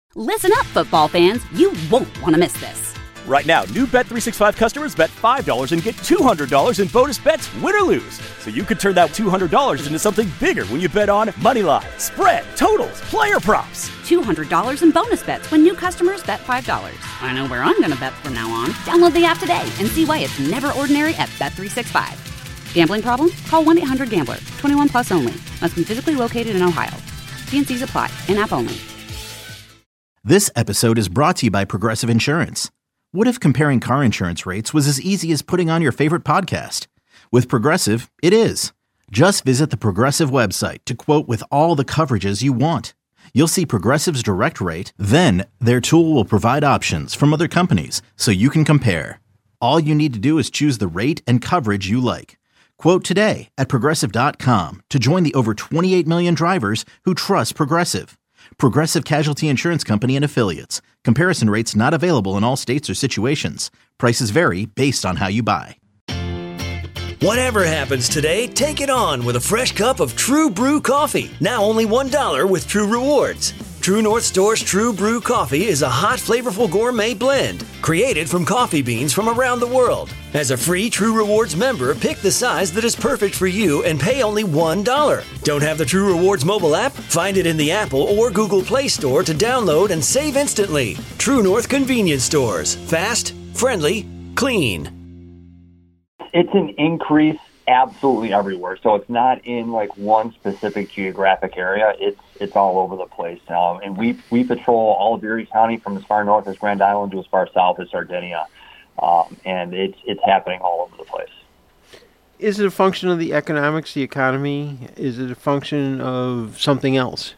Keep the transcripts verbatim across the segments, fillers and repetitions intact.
Listen up, football fans. You won't want to miss this. Right now, new Bet three sixty-five customers bet five dollars and get two hundred dollars in bonus bets, win or lose. So you could turn that two hundred dollars into something bigger when you bet on moneyline, spread, totals, player props. two hundred dollars in bonus bets when new customers bet five dollars. I know where I'm going to bet from now on. Download the app today and see why it's never ordinary at Bet three sixty-five. Gambling problem? Call one eight hundred gambler. twenty-one plus only. Must be physically located in Ohio. T and C's apply. In-app only. This episode is brought to you by Progressive Insurance. What if comparing car insurance rates was as easy as putting on your favorite podcast? With Progressive, it is. Just visit the Progressive website to quote with all the coverages you want. You'll see Progressive's direct rate, then their tool will provide options from other companies so you can compare. All you need to do is choose the rate and coverage you like. Quote today at Progressive dot com to join the over twenty-eight million drivers who trust Progressive. Progressive Casualty Insurance Company and Affiliates. Comparison rates not available in all states or situations. Prices vary based on how you buy. Whatever happens today, take it on with a fresh cup of True Brew coffee. Now only one dollar with True Rewards. True North Store's True Brew coffee is a hot, flavorful gourmet blend created from coffee beans from around the world. As a free True Rewards member, pick the size that is perfect for you and pay only one dollar. Don't have the True Rewards mobile app? Find it in the Apple or Google Play Store to download and save instantly. True North Convenience Stores. Fast, friendly, clean. It's an increase absolutely everywhere. So it's not in like one specific geographic area. It's it's all over the place. Um, and we we patrol all of Erie County from as far north as Grand Island to as far south as Sardinia. Um, and it's it's happening all over the place. Is it a function of the economics, the economy? Is it a function of something else?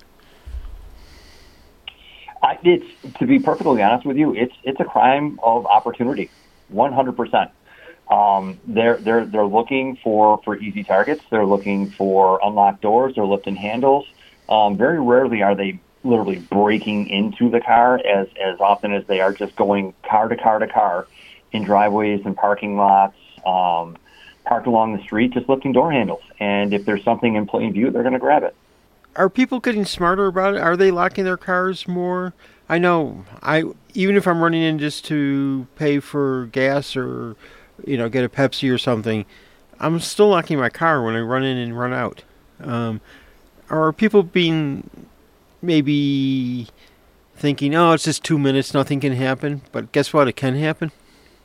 I, it's to be perfectly honest with you, it's it's a crime of opportunity, one hundred percent. Um, they're they're they're looking for, for easy targets. They're looking for unlocked doors. They're lifting handles. Um, very rarely are they literally breaking into the car, as as often as they are just going car to car to car in driveways and parking lots, um, parked along the street, just lifting door handles. And if there's something in plain view, they're going to grab it. Are people getting smarter about it? Are they locking their cars more? I know. I even if I'm running in just to pay for gas or, you know, get a Pepsi or something, I'm still locking my car when I run in and run out. Um, are people being maybe thinking, oh, it's just two minutes, nothing can happen? But guess what? It can happen.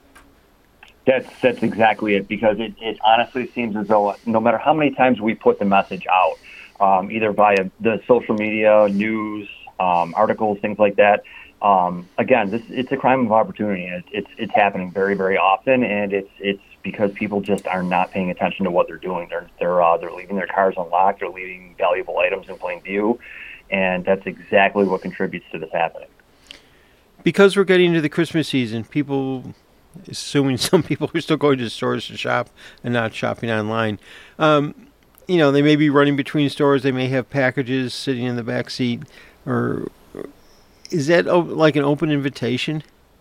That's that's exactly it, because it, it honestly seems as though no matter how many times we put the message out, um, either via the social media, news, um, articles, things like that, Um, again, this it's a crime of opportunity. It's, it's it's happening very, very often, and it's it's because people just are not paying attention to what they're doing. They're they're uh, they're leaving their cars unlocked. They're leaving valuable items in plain view, and that's exactly what contributes to this happening. Because we're getting into the Christmas season, people, assuming some people are still going to stores to shop and not shopping online, um, you know, they may be running between stores. They may have packages sitting in the back seat, or is that like an open invitation?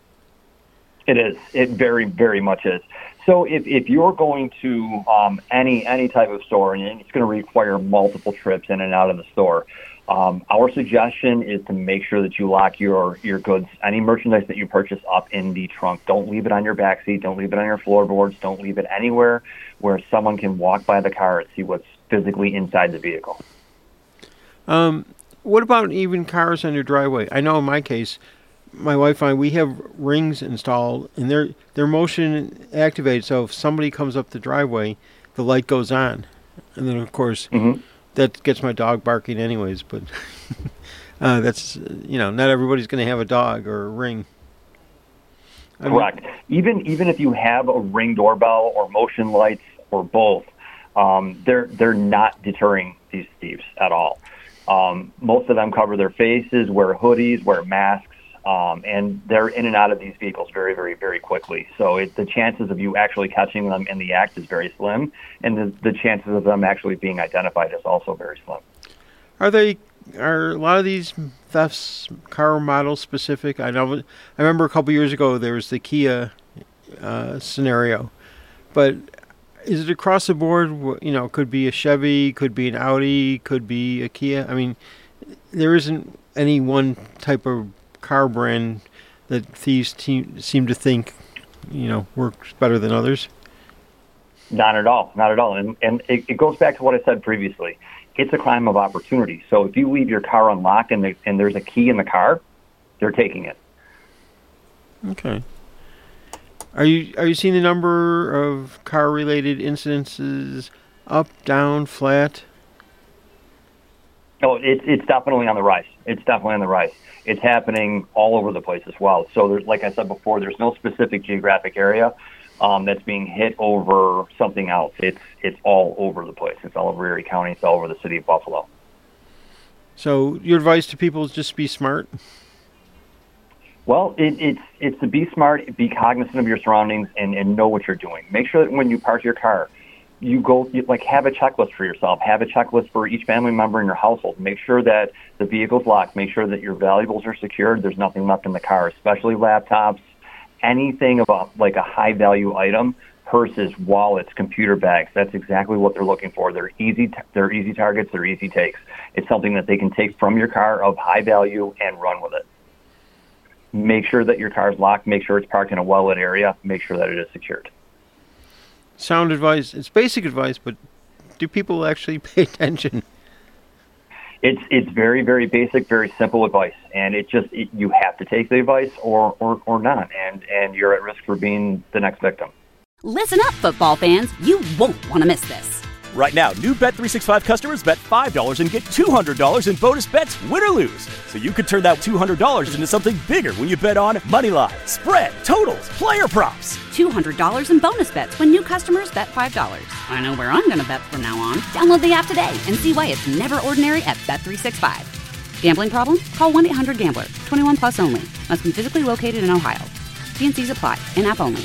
It is. It very, very much is. So if, if you're going to um, any any type of store, and it's going to require multiple trips in and out of the store, um, our suggestion is to make sure that you lock your, your goods, any merchandise that you purchase, up in the trunk. Don't leave it on your back seat. Don't leave it on your floorboards. Don't leave it anywhere where someone can walk by the car and see what's physically inside the vehicle. Um. What about even cars on your driveway? I know in my case, my wife and I, we have rings installed, and they're they're motion activated. So if somebody comes up the driveway, the light goes on, and then of course mm-hmm. that gets my dog barking anyways. But uh, that's you know not everybody's going to have a dog or a ring. I Correct. mean, even even if you have a Ring doorbell or motion lights or both, um, they're they're not deterring these thieves at all. Um, most of them cover their faces, wear hoodies, wear masks, um, and they're in and out of these vehicles very, very, very quickly. So it, the chances of you actually catching them in the act is very slim, and the, the chances of them actually being identified is also very slim. Are they? Are a lot of these thefts car model specific? I know. I remember a couple years ago there was the Kia uh, scenario, but is it across the board? You know, could be a Chevy, could be an Audi, could be a Kia. I mean, there isn't any one type of car brand that thieves te- seem to think, you know, works better than others? Not at all. Not at all. And, and it, it goes back to what I said previously. It's a crime of opportunity. So if you leave your car unlocked and, the, and there's a key in the car, they're taking it. Okay. Are you are you seeing the number of car-related incidences up, down, flat? Oh, it's it's definitely on the rise. It's definitely on the rise. It's happening all over the place as well. So, there's, like I said before, there's no specific geographic area um, that's being hit over something else. It's it's all over the place. It's all over Erie County. It's all over the city of Buffalo. So, your advice to people is just be smart? Well, it, it's it's to be smart, be cognizant of your surroundings, and, and know what you're doing. Make sure that when you park your car, you go you, like have a checklist for yourself. Have a checklist for each family member in your household. Make sure that the vehicle's locked. Make sure that your valuables are secured. There's nothing left in the car, especially laptops, anything about like a high value item, purses, wallets, computer bags. That's exactly what they're looking for. They're easy. T- they're easy targets. They're easy takes. It's something that they can take from your car of high value and run with it. Make sure that your car is locked. Make sure it's parked in a well-lit area. Make sure that it is secured. Sound advice. It's basic advice, but do people actually pay attention? It's it's very, very basic, very simple advice. And it just, it, you have to take the advice or, or, or not. And, and you're at risk for being the next victim. Listen up, football fans. You won't want to miss this. Right now, new Bet three sixty-five customers bet five dollars and get two hundred dollars in bonus bets, win or lose. So you could turn that two hundred dollars into something bigger when you bet on money line, spread, totals, player props. two hundred dollars in bonus bets when new customers bet five dollars. I know where I'm going to bet from now on. Download the app today and see why it's never ordinary at Bet three sixty-five. Gambling problem? Call one eight hundred gambler. twenty-one plus only. Must be physically located in Ohio. T and C's apply. In-app only.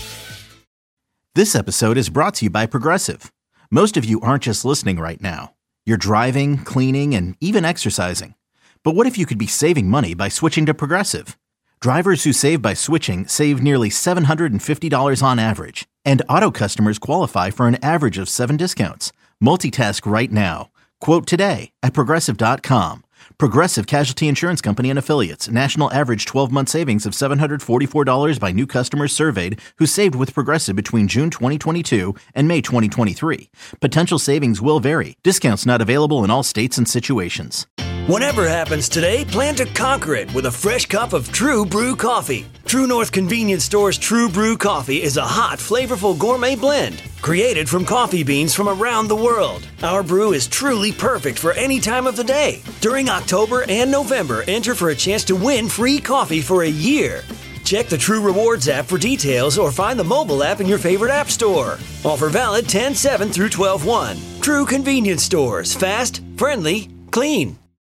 This episode is brought to you by Progressive. Most of you aren't just listening right now. You're driving, cleaning, and even exercising. But what if you could be saving money by switching to Progressive? Drivers who save by switching save nearly seven hundred fifty dollars on average. And auto customers qualify for an average of seven discounts. Multitask right now. Quote today at Progressive dot com. Progressive Casualty Insurance Company and Affiliates. National average twelve-month savings of seven hundred forty-four dollars by new customers surveyed who saved with Progressive between June twenty twenty-two and May twenty twenty-three. Potential savings will vary. Discounts not available in all states and situations. Whatever happens today, plan to conquer it with a fresh cup of True Brew coffee. True North Convenience Store's True Brew coffee is a hot, flavorful gourmet blend created from coffee beans from around the world. Our brew is truly perfect for any time of the day. During October and November, enter for a chance to win free coffee for a year. Check the True Rewards app for details or find the mobile app in your favorite app store. Offer valid ten seven through twelve one. True Convenience Stores. Fast, friendly, clean.